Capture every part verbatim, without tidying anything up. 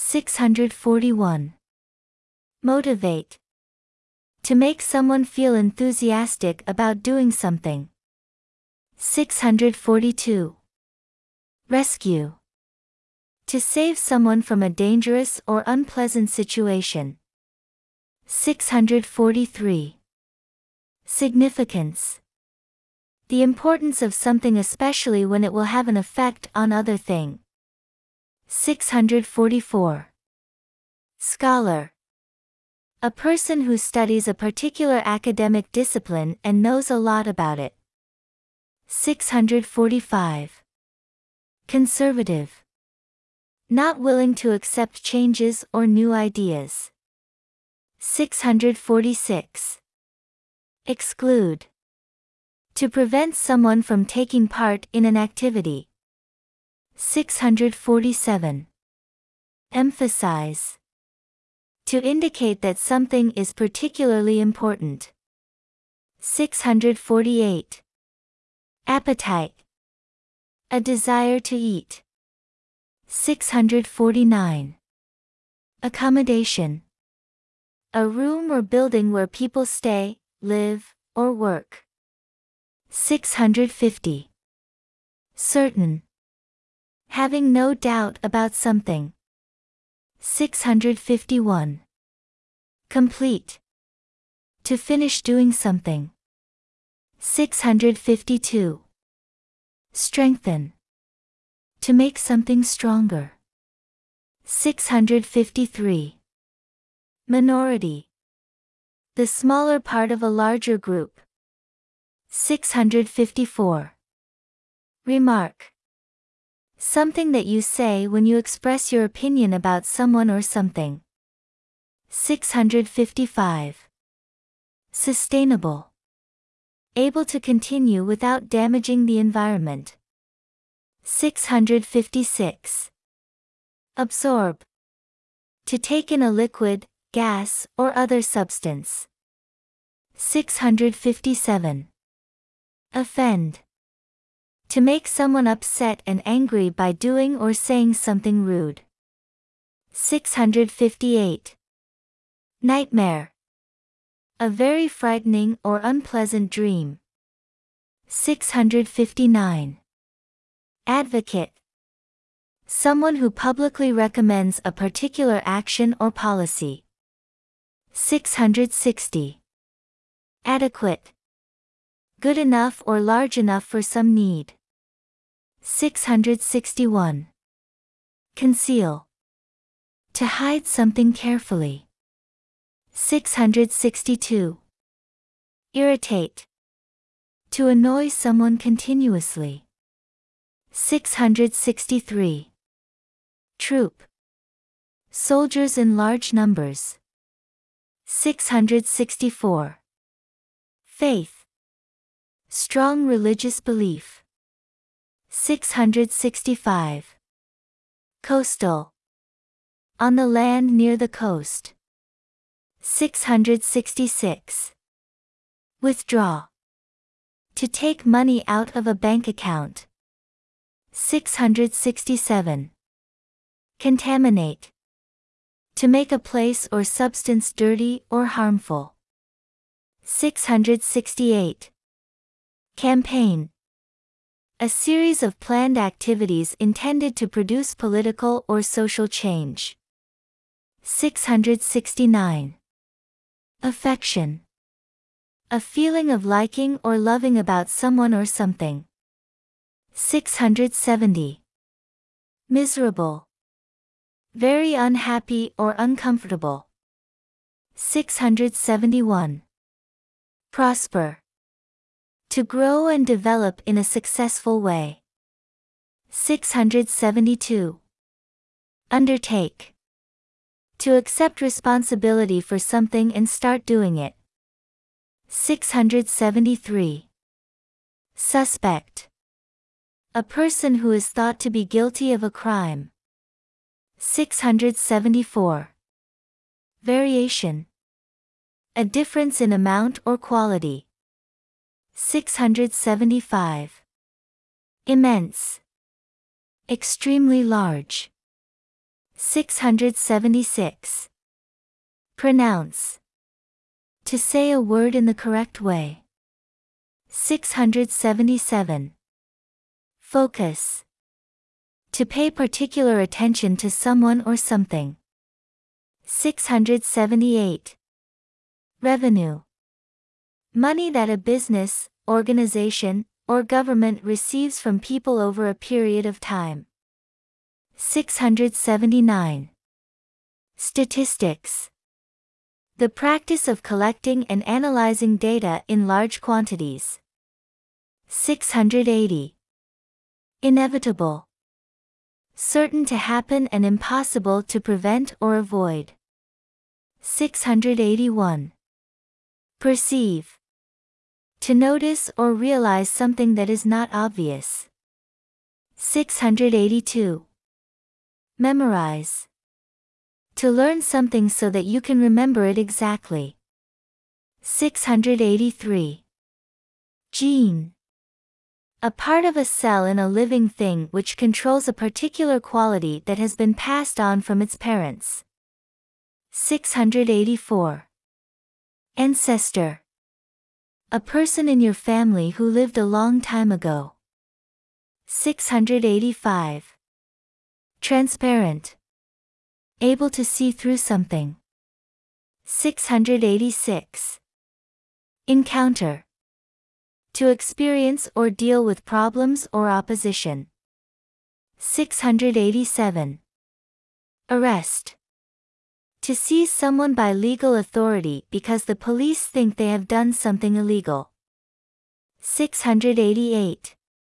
six hundred forty-one. Motivate. To make someone feel enthusiastic about doing something. six hundred forty-two. Rescue. To save someone from a dangerous or unpleasant situation. six hundred forty-three. Significance. The importance of something, especially when it will have an effect on other thing. six hundred forty-four. Scholar. A person who studies a particular academic discipline and knows a lot about it. six hundred forty-five. Conservative. Not willing to accept changes or new ideas. six hundred forty-six. Exclude. To prevent someone from taking part in an activity. six hundred forty-seven. Emphasize. To indicate that something is particularly important. six hundred forty-eight. Appetite. A desire to eat. six hundred forty-nine. Accommodation. A room or building where people stay, live, or work. six hundred fifty. Certain. Having no doubt about something. six hundred fifty-one. Complete. To finish doing something. six hundred fifty-two. Strengthen. To make something stronger. six hundred fifty-three. Minority. The smaller part of a larger group. six hundred fifty-four. Remark. Something that you say when you express your opinion about someone or something. six hundred fifty-five. Sustainable. Able to continue without damaging the environment. six hundred fifty-six. Absorb. To take in a liquid, gas, or other substance. six hundred fifty-seven. Offend. To make someone upset and angry by doing or saying something rude. six hundred fifty-eight. Nightmare. A very frightening or unpleasant dream. six hundred fifty-nine. Advocate. Someone who publicly recommends a particular action or policy. six hundred sixty. Adequate. Good enough or large enough for some need. six hundred sixty-one. Conceal. To hide something carefully. six hundred sixty-two. Irritate. To annoy someone continuously. six hundred sixty-three. Troop. Soldiers in large numbers. six hundred sixty-four. Faith. Strong religious belief. six hundred sixty-five. Coastal. On the land near the coast. six hundred sixty-six. Withdraw. To take money out of a bank account. six hundred sixty-seven. Contaminate. To make a place or substance dirty or harmful. six hundred sixty-eight. Campaign. A series of planned activities intended to produce political or social change. six hundred sixty-nine. Affection. A feeling of liking or loving about someone or something. six hundred seventy. Miserable. Very unhappy or uncomfortable. six hundred seventy-one. Prosper. To grow and develop in a successful way. six hundred seventy-two. Undertake. To accept responsibility for something and start doing it. six hundred seventy-three. Suspect. A person who is thought to be guilty of a crime. six hundred seventy-four. Variation. A difference in amount or quality. six hundred seventy-five. Immense. Extremely large. six hundred seventy-six. Pronounce. To say a word in the correct way. six hundred seventy-seven. Focus. To pay particular attention to someone or something. six hundred seventy-eight. Revenue. Money that a business, organization, or government receives from people over a period of time. six hundred seventy-nine. Statistics. The practice of collecting and analyzing data in large quantities. six hundred eighty. Inevitable. Certain to happen and impossible to prevent or avoid. six hundred eighty-one. Perceive. To notice or realize something that is not obvious. six hundred eighty-two. Memorize. To learn something so that you can remember it exactly. six hundred eighty-three. Gene. A part of a cell in a living thing which controls a particular quality that has been passed on from its parents. six hundred eighty-four. Ancestor. A person in your family who lived a long time ago. six hundred eighty-five. Transparent. Able to see through something. six hundred eighty-six. Encounter. To experience or deal with problems or opposition. six hundred eighty-seven. Arrest. To seize someone by legal authority because the police think they have done something illegal. six hundred eighty-eight.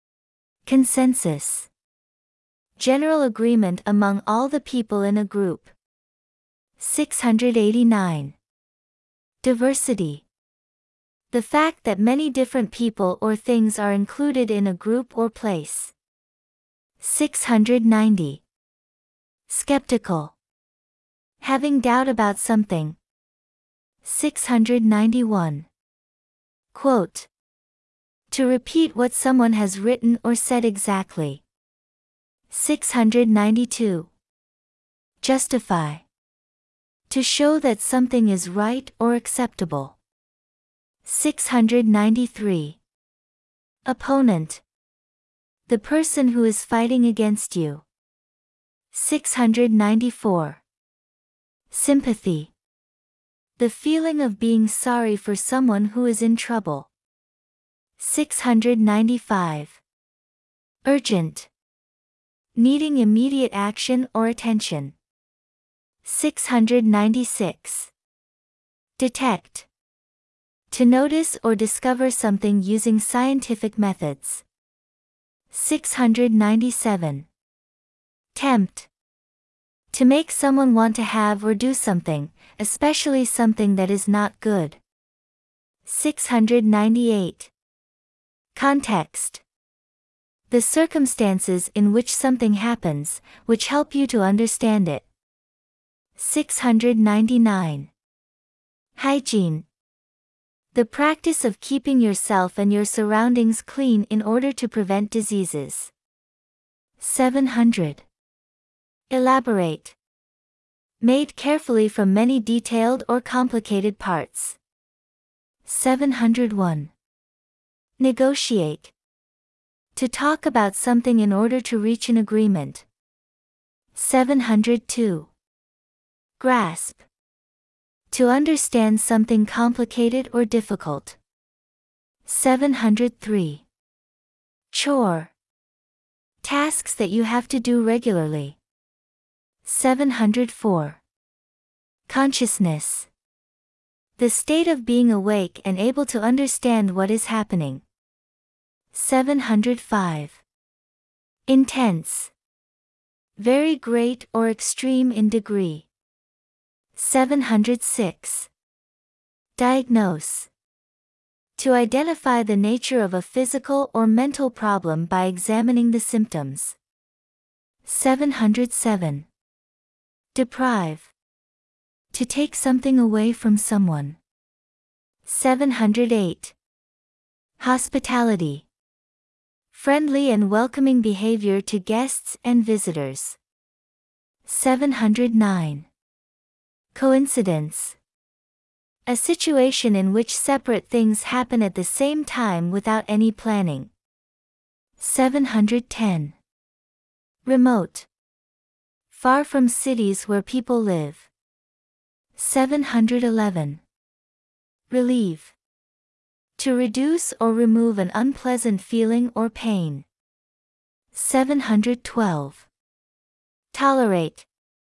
Consensus. General agreement among all the people in a group. six hundred eighty-nine. Diversity. The fact that many different people or things are included in a group or place. six hundred ninety. Skeptical. Having doubt about something. six hundred ninety-one. Quote. To repeat what someone has written or said exactly. six hundred ninety-two. Justify. To show that something is right or acceptable. six hundred ninety-three. Opponent. The person who is fighting against you. six hundred ninety-four. Sympathy. The feeling of being sorry for someone who is in trouble. six hundred ninety-five. Urgent. Needing immediate action or attention. six hundred ninety-six. Detect. To notice or discover something using scientific methods. six hundred ninety-seven. Tempt. To make someone want to have or do something, especially something that is not good. six hundred ninety-eight. Context. The circumstances in which something happens, which help you to understand it. six hundred ninety-nine. Hygiene. The practice of keeping yourself and your surroundings clean in order to prevent diseases. seven hundred. Elaborate. Made carefully from many detailed or complicated parts. seven hundred one. Negotiate. To talk about something in order to reach an agreement. seven hundred two. Grasp. To understand something complicated or difficult. seven hundred three. Chore. Tasks that you have to do regularly. seven hundred four. Consciousness. The state of being awake and able to understand what is happening. seven hundred five. Intense. Very great or extreme in degree. seven hundred six. Diagnose. To identify the nature of a physical or mental problem by examining the symptoms. seven hundred seven. Deprive. To take something away from someone. seven hundred eight. Hospitality. Friendly and welcoming behavior to guests and visitors. seven hundred nine. Coincidence. A situation in which separate things happen at the same time without any planning. seven hundred ten. Remote. Far from cities where people live. seven hundred eleven. Relieve. To reduce or remove an unpleasant feeling or pain. seven hundred twelve. Tolerate.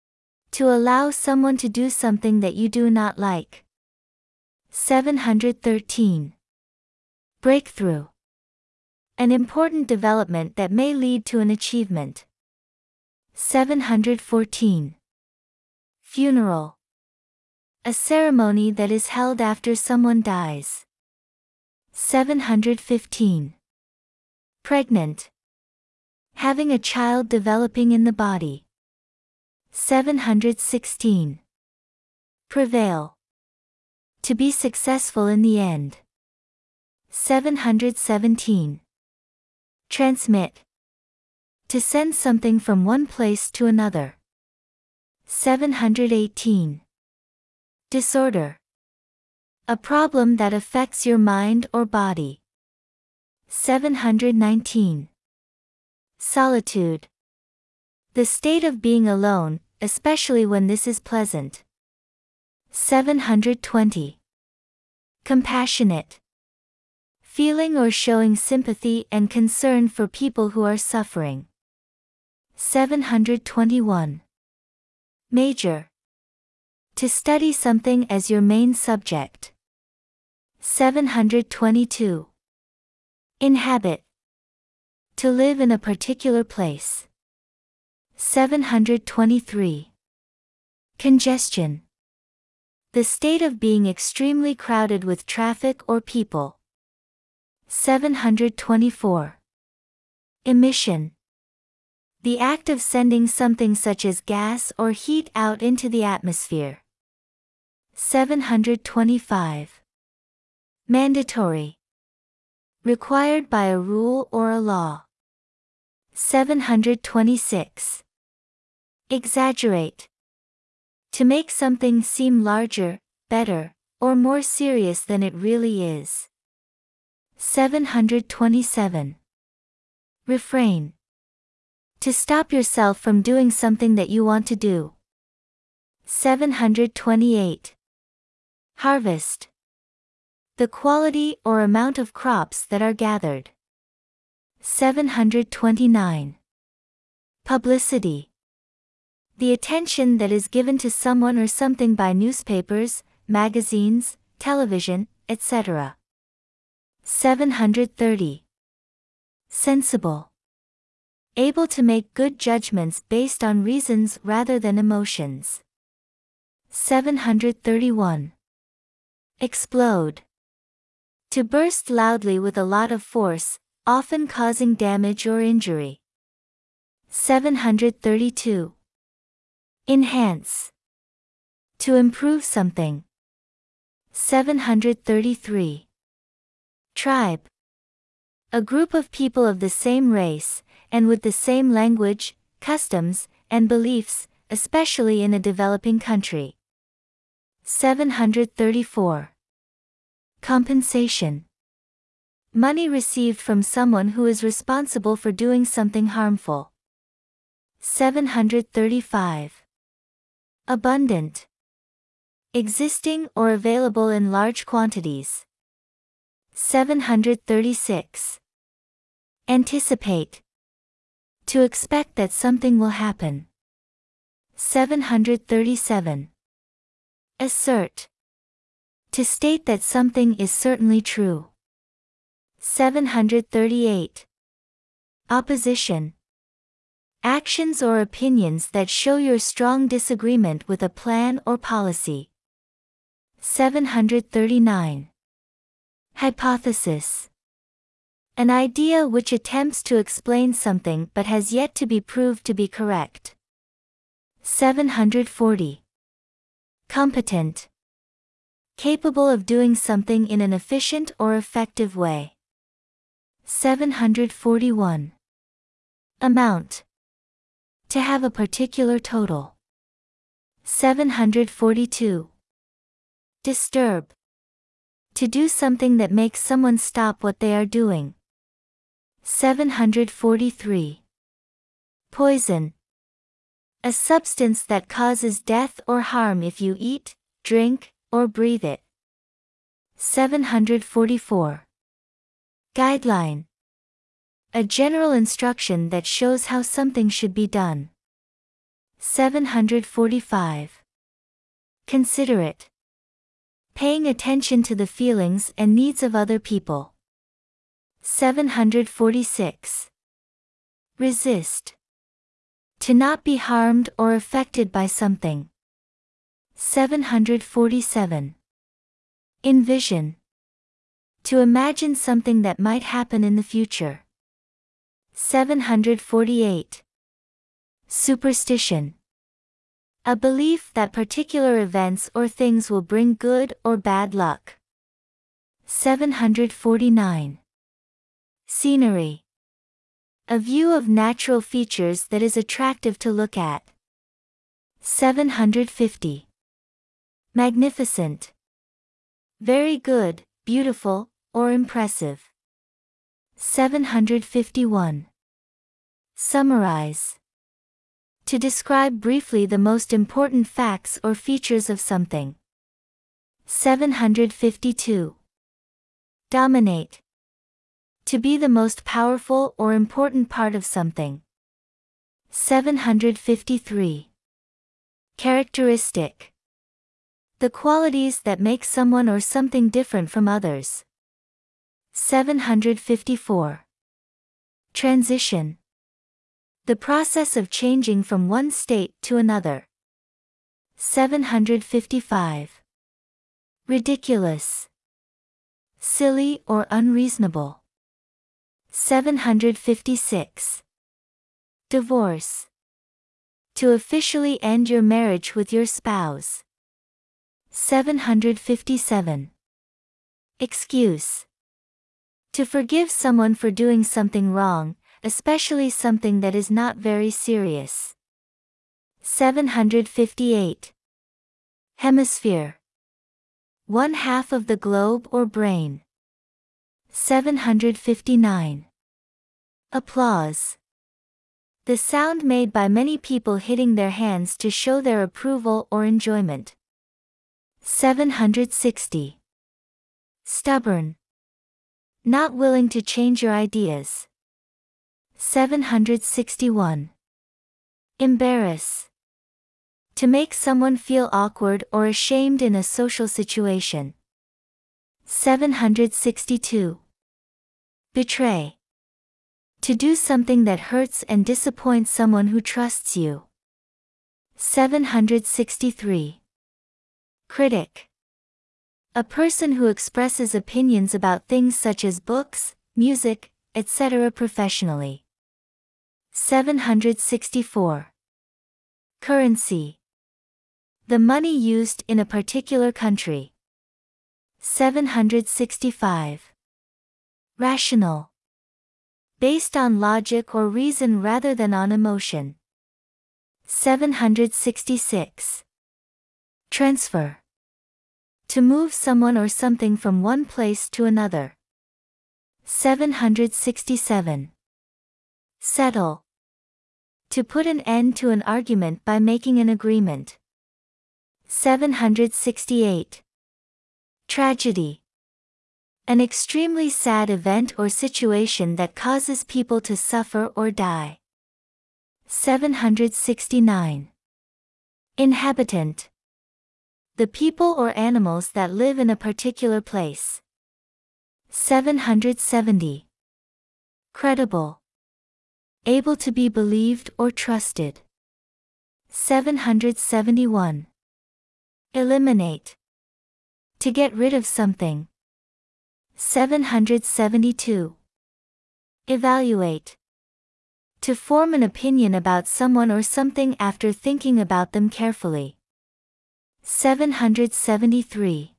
To allow someone to do something that you do not like. seven hundred thirteen. Breakthrough. An important development that may lead to an achievement. seven hundred fourteen. Funeral. A ceremony that is held after someone dies. seven hundred fifteen. Pregnant. Having a child developing in the body. seven hundred sixteen. Prevail. To be successful in the end. seven hundred seventeen. Transmit. To send something from one place to another. seven hundred eighteen. Disorder. A problem that affects your mind or body. seven hundred nineteen. Solitude. The state of being alone, especially when this is pleasant. seven hundred twenty. Compassionate. Feeling or showing sympathy and concern for people who are suffering. seven hundred twenty-one. Major. To study something as your main subject. seven hundred twenty-two. Inhabit. To live in a particular place. seven hundred twenty-three. Congestion. The state of being extremely crowded with traffic or people. seven hundred twenty-four. Emission. The act of sending something such as gas or heat out into the atmosphere. seven hundred twenty-five. Mandatory. Required by a rule or a law. seven hundred twenty-six. Exaggerate. To make something seem larger, better, or more serious than it really is. seven hundred twenty-seven. Refrain. To stop yourself from doing something that you want to do. seven hundred twenty-eight. Harvest. The quality or amount of crops that are gathered. seven hundred twenty-nine. Publicity. The attention that is given to someone or something by newspapers, magazines, television, et cetera. seven hundred thirty. Sensible. Able to make good judgments based on reasons rather than emotions. seven hundred thirty-one. Explode. To burst loudly with a lot of force, often causing damage or injury. seven hundred thirty-two. Enhance. To improve something. seven hundred thirty-three. Tribe. A group of people of the same race, and with the same language, customs, and beliefs, especially in a developing country. seven hundred thirty-four. Compensation. Money received from someone who is responsible for doing something harmful. seven hundred thirty-five. Abundant. Existing or available in large quantities. seven hundred thirty-six. Anticipate. To expect that something will happen. seven hundred thirty-seven. Assert. To state that something is certainly true. seven hundred thirty-eight. Opposition. Actions or opinions that show your strong disagreement with a plan or policy. seven hundred thirty-nine. Hypothesis. An idea which attempts to explain something but has yet to be proved to be correct. seven hundred forty. Competent. Capable of doing something in an efficient or effective way. seven hundred forty-one. Amount. To have a particular total. seven hundred forty-two. Disturb. To do something that makes someone stop what they are doing. seven hundred forty-three. Poison. A substance that causes death or harm if you eat, drink, or breathe it. seven hundred forty-four. Guideline. A general instruction that shows how something should be done. seven hundred forty-five. Considerate. Paying attention to the feelings and needs of other people. seven hundred forty-six. Resist. To not be harmed or affected by something. seven hundred forty-seven. Envision. To imagine something that might happen in the future. seven hundred forty-eight. Superstition. A belief that particular events or things will bring good or bad luck. seven hundred forty-nine. Scenery. A view of natural features that is attractive to look at. seven hundred fifty. Magnificent. Very good, beautiful, or impressive. seven hundred fifty-one. Summarize. To describe briefly the most important facts or features of something. seven hundred fifty-two. Dominate. To be the most powerful or important part of something. seven hundred fifty-three. Characteristic. The qualities that make someone or something different from others. seven hundred fifty-four. Transition. The process of changing from one state to another. seven hundred fifty-five. Ridiculous. Silly or unreasonable. seven hundred fifty-six. Divorce. To officially end your marriage with your spouse. seven hundred fifty-seven. Excuse. To forgive someone for doing something wrong, especially something that is not very serious. seven hundred fifty-eight. Hemisphere. One half of the globe or brain. seven hundred fifty-nine. Applause. The sound made by many people hitting their hands to show their approval or enjoyment. seven hundred sixty. Stubborn. Not willing to change your ideas. seven hundred sixty-one. Embarrass. To make someone feel awkward or ashamed in a social situation. seven hundred sixty-two. Betray. To do something that hurts and disappoints someone who trusts you. seven hundred sixty-three. Critic. A person who expresses opinions about things such as books, music, et cetera professionally. seven hundred sixty-four. Currency. The money used in a particular country. seven hundred sixty-five. Rational. Based on logic or reason rather than on emotion. seven hundred sixty-six. Transfer. To move someone or something from one place to another. seven hundred sixty-seven. Settle. To put an end to an argument by making an agreement. seven hundred sixty-eight. Tragedy. An extremely sad event or situation that causes people to suffer or die. seven hundred sixty-nine. Inhabitant. The people or animals that live in a particular place. seven hundred seventy. Credible. Able to be believed or trusted. seven hundred seventy-one. Eliminate. To get rid of something. seven hundred seventy-two. Evaluate. To form an opinion about someone or something after thinking about them carefully. seven hundred seventy-three.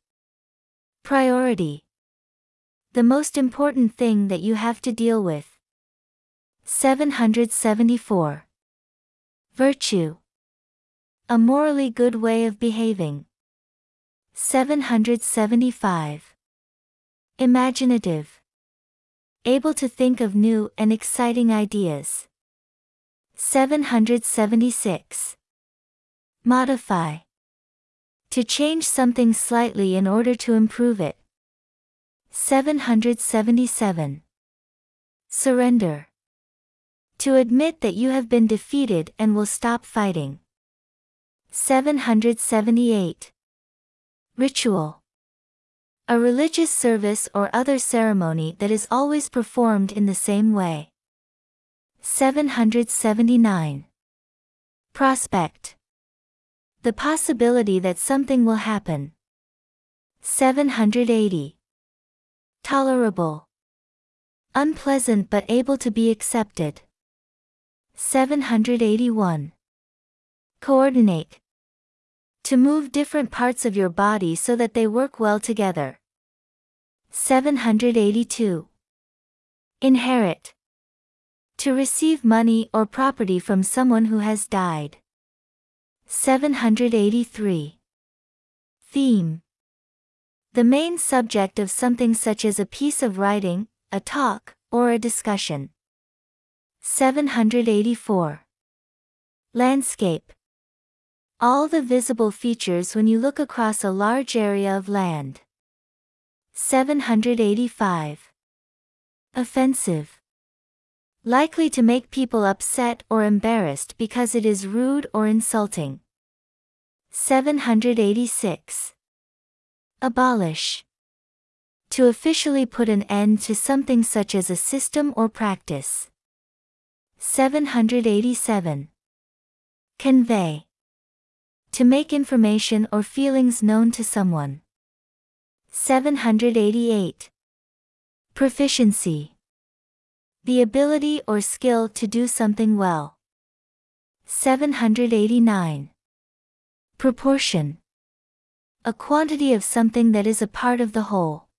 Priority. The most important thing that you have to deal with. seven hundred seventy-four. Virtue. A morally good way of behaving. seven hundred seventy-five. Imaginative. Able to think of new and exciting ideas. seven hundred seventy-six. Modify. To change something slightly in order to improve it. seven hundred seventy-seven. Surrender. To admit that you have been defeated and will stop fighting. seven hundred seventy-eight. Ritual. A religious service or other ceremony that is always performed in the same way. seven hundred seventy-nine. Prospect. The possibility that something will happen. seven hundred eighty. Tolerable. Unpleasant but able to be accepted. seven hundred eighty-one. Coordinate. To move different parts of your body so that they work well together. seven hundred eighty-two. Inherit. To receive money or property from someone who has died. seven hundred eighty-three. Theme. The main subject of something such as a piece of writing, a talk, or a discussion. seven hundred eighty-four. Landscape. All the visible features when you look across a large area of land. seven hundred eighty-five. Offensive. Likely to make people upset or embarrassed because it is rude or insulting. seven hundred eighty-six. Abolish. To officially put an end to something such as a system or practice. seven hundred eighty-seven. Convey. To make information or feelings known to someone. seven hundred eighty-eight. Proficiency. The ability or skill to do something well. seven hundred eighty-nine. Proportion. A quantity of something that is a part of the whole.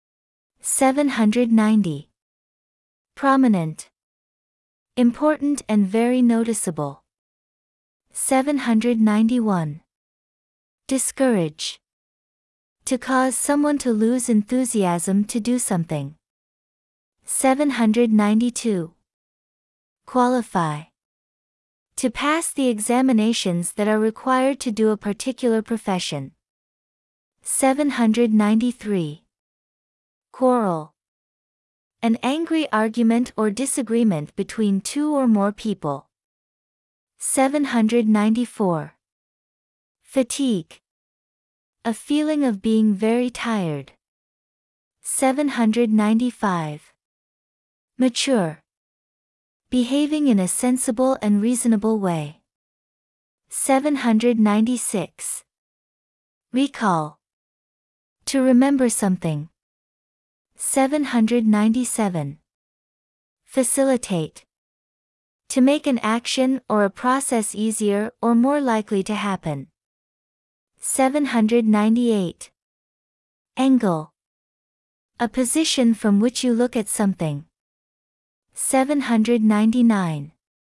seven hundred ninety. Prominent. Important and very noticeable. seven hundred ninety-one. Discourage. To cause someone to lose enthusiasm to do something. seven hundred ninety-two. Qualify. To pass the examinations that are required to do a particular profession. seven hundred ninety-three. Quarrel. An angry argument or disagreement between two or more people. seven hundred ninety-four. Fatigue. A feeling of being very tired. seven hundred ninety-five. Mature. Behaving in a sensible and reasonable way. seven hundred ninety-six. Recall. To remember something. seven hundred ninety-seven. Facilitate. To make an action or a process easier or more likely to happen. seven hundred ninety-eight. Angle. A position from which you look at something. seven hundred ninety-nine.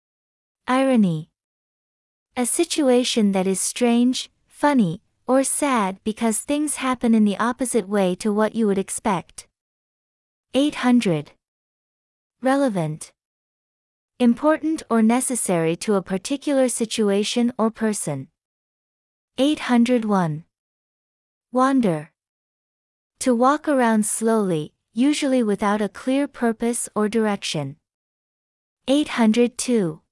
Irony. A situation that is strange, funny, or sad because things happen in the opposite way to what you would expect. eight hundred. Relevant. Important or necessary to a particular situation or person. eight hundred one. Wander. To walk around slowly, usually without a clear purpose or direction. eight hundred two.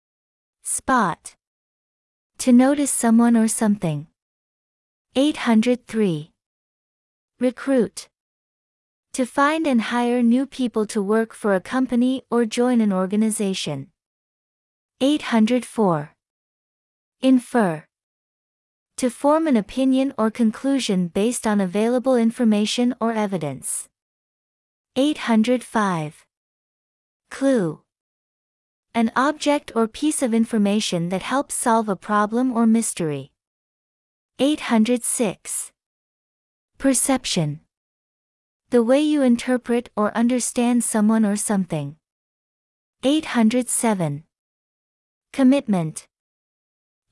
Spot. To notice someone or something. eight hundred three. Recruit. To find and hire new people to work for a company or join an organization. eight hundred four. Infer. To form an opinion or conclusion based on available information or evidence. eight hundred five. Clue. An object or piece of information that helps solve a problem or mystery. eight hundred six. Perception. The way you interpret or understand someone or something. eight hundred seven. Commitment.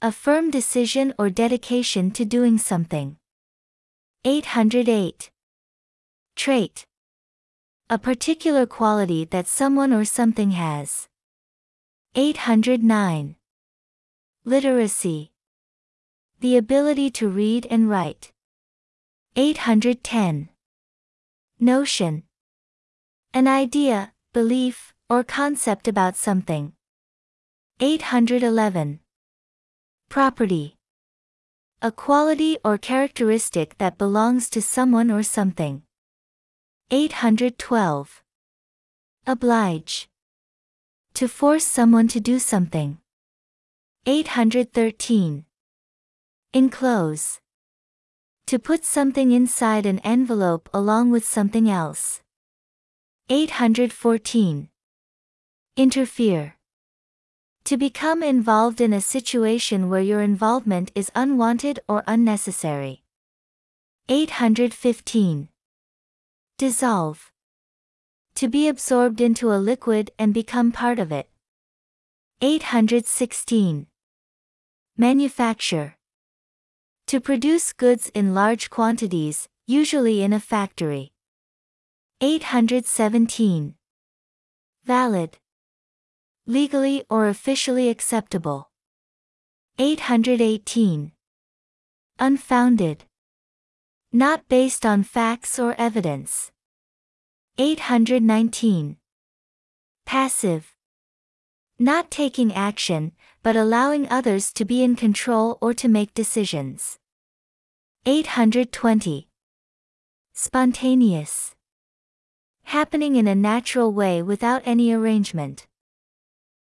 A firm decision or dedication to doing something. eight hundred eight. Trait. A particular quality that someone or something has. eight hundred nine. Literacy. The ability to read and write. eight hundred ten. Notion. An idea, belief, or concept about something. eight hundred eleven. Property. A quality or characteristic that belongs to someone or something. eight hundred twelve. Oblige. To force someone to do something. eight hundred thirteen. Enclose. To put something inside an envelope along with something else. eight hundred fourteen. Interfere. To become involved in a situation where your involvement is unwanted or unnecessary. eight hundred fifteen. Dissolve. To be absorbed into a liquid and become part of it. eight hundred sixteen. Manufacture. To produce goods in large quantities, usually in a factory. eight hundred seventeen. Valid. Legally or officially acceptable. eight hundred eighteen. Unfounded. Not based on facts or evidence. eight hundred nineteen. Passive. Not taking action, but allowing others to be in control or to make decisions. eight hundred twenty. Spontaneous. Happening in a natural way without any arrangement.